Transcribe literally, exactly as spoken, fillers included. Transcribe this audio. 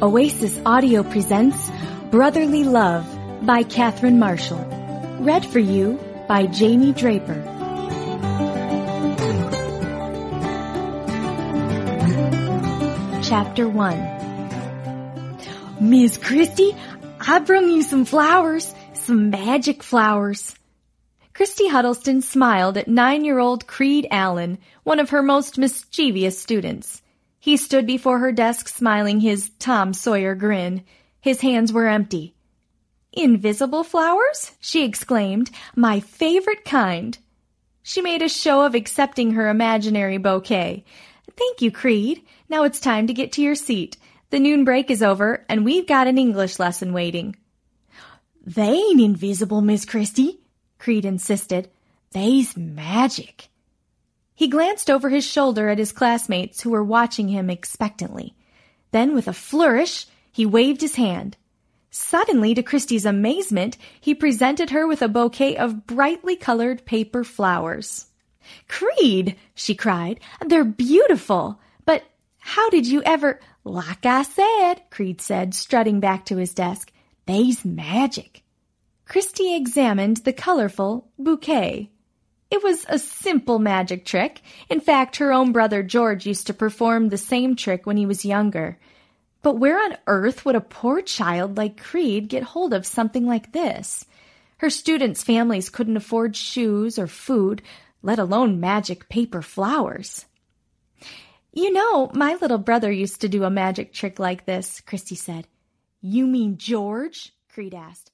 Oasis Audio presents Brotherly Love by Catherine Marshall. Read for you by Jamie Draper. Chapter one. Miss Christy, I brung you some flowers, some magic flowers. Christy Huddleston smiled at nine-year-old Creed Allen, one of her most mischievous students. He stood before her desk smiling his Tom Sawyer grin. His hands were empty. "Invisible flowers?" she exclaimed. "My favorite kind." She made a show of accepting her imaginary bouquet. "Thank you, Creed. Now it's time to get to your seat. The noon break is over, and we've got an English lesson waiting." "They ain't invisible, Miss Christy," Creed insisted. "They's magic." He glanced over his shoulder at his classmates who were watching him expectantly. Then, with a flourish, he waved his hand. Suddenly, to Christy's amazement, he presented her with a bouquet of brightly colored paper flowers. "Creed," she cried, "they're beautiful. But how did you ever—" "Like I said," Creed said, strutting back to his desk, "they's magic." Christy examined the colorful bouquet. It was a simple magic trick. In fact, her own brother George used to perform the same trick when he was younger. But where on earth would a poor child like Creed get hold of something like this? Her students' families couldn't afford shoes or food, let alone magic paper flowers. "You know, my little brother used to do a magic trick like this," Christy said. "You mean George?" Creed asked.